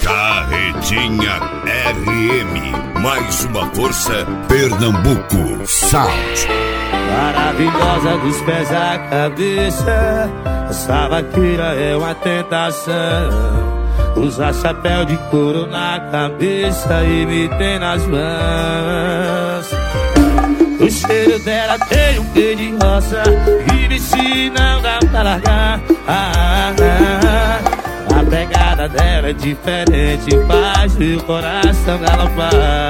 Carretinha RM, mais uma força Pernambuco Sound. Maravilhosa dos pés à cabeça, essa vaqueira é uma tentação. Usa chapéu de couro na cabeça e me tem nas mãos. O cheiro dela tem um quê de roça, e se não dá pra largar. A pegada dela é diferente, faz meu coração galopar.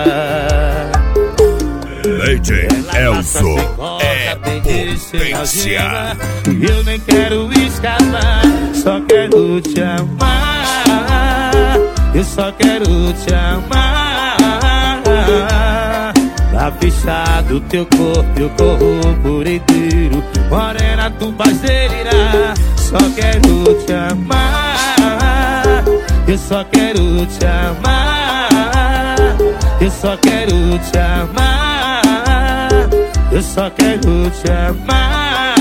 DJ Elzo é potência. E eu nem quero escapar, só quero te amar. Eu só quero te amar. Tá fechado teu corpo, eu corro por inteiro. Morena, tu faz delirar. Só quero te amar. Eu só quero te amar. Eu só quero te amar. Eu só quero te amar.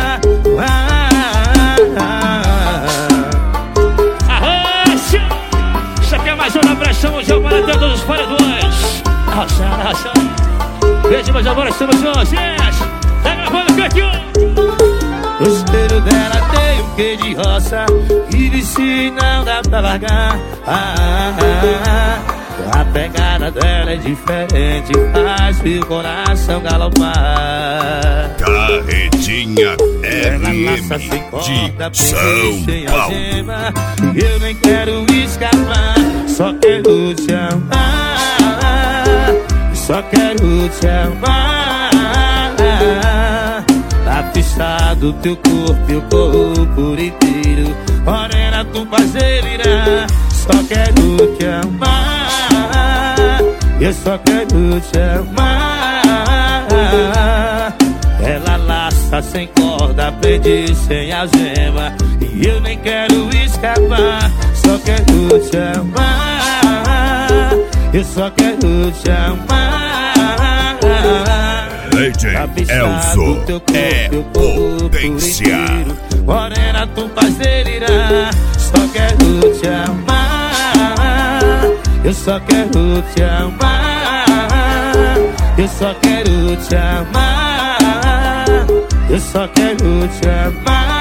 Arrocha! Isso aqui é mais uma pressão, já para todos os paredões. Arrocha. Beijo, mas agora estamos juntos, gente. Tá gravando o cantinho. O cheiro dela tem um quê de roça, e se não dá pra largar. A pegada dela é diferente, faz meu coração galopar. Carretinha RM de São Paulo. Eu nem quero escapar, só quero te amar. Só quero te amar. Tá fechado teu corpo, eu corro por inteiro. Morena, tu faz delirar. Só quero te amar. Eu só quero te amar. Ela laça sem corda, prende sem algema, e eu nem quero escapar. Só quero te amar. Eu só quero te amar. DJ Elzo é potência. Morena, tu faz delirar. Só quero te amar. Eu só quero te amar. Eu só quero te amar. Eu só quero te amar.